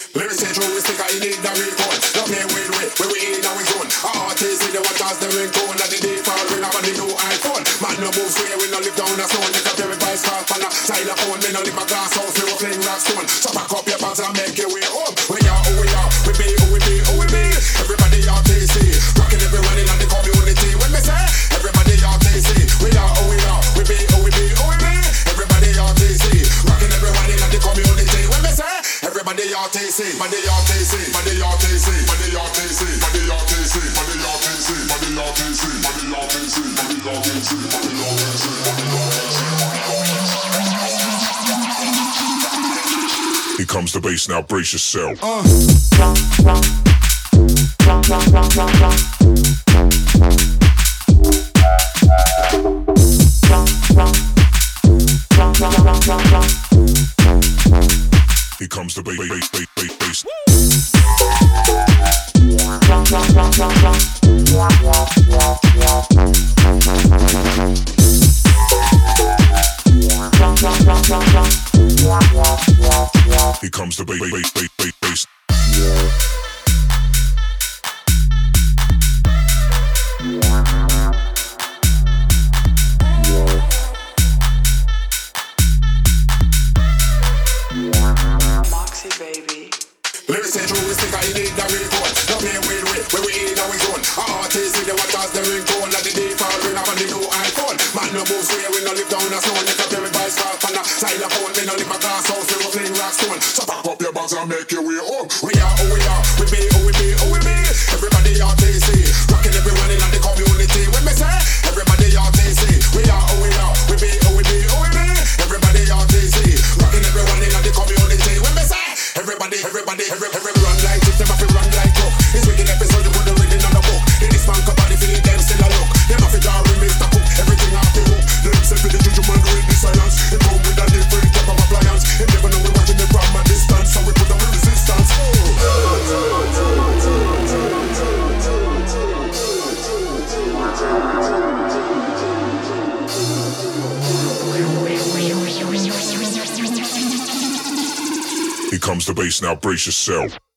Lyrics say true, we stick a in it, that we call. Now play with we, where we in our zone. Our artists in the one cause the ringtone. And the day fall, ring up on the new iPhone. Man no move square, we no live down a stone. Take up every vice car, pan a xylophone. Me no live a glass house, we will fling rock stone. So pack up your bags and make your way home. We are who we are, we be who we be, who we be. Everybody RTC, rocking everyone in the community. When me say, everybody RTC, we are who we are, we be who we be, who we be. Everybody RTC, rocking everyone in the community. When me say, everybody RTC, body RTC, body RTC, body RTC, body RTC, body RTC, body RTC, body RTC, body RTC, body RTC. Here comes the bass now, brace yourself. Here comes the bass. Here comes the bass. Lyrics say true, we stick a in it, that we call. Now play with we, where we in our zone. Our artists in the one cause the ringtone. And the day fall, ring up on the new iPhone. Man no move square, we no live down a stone. Take up every vice car, pan a xylophone. Me no live a glass house, we will fling rock stone. So pack up your bags and make your way home. We are who we are, we be who we be, who we be. Everybody RTC, rocking everyone in the community. When me say, everybody RTC, we are who we are, we be who we be, who we be. Everybody RTC, rocking everyone in the community. When me say, everybody run like this, them have to run like coke. It's wicked episode, you wouldn't read it on the book. In this man body feeling them still a look. Them have to jar with Mr. Cook, everything off the hook. Them say for the juju man read the silence. It come with a different type of appliance. It never know we watching it from a distance, so we put them with resistance. Here comes the bass now, brace yourself.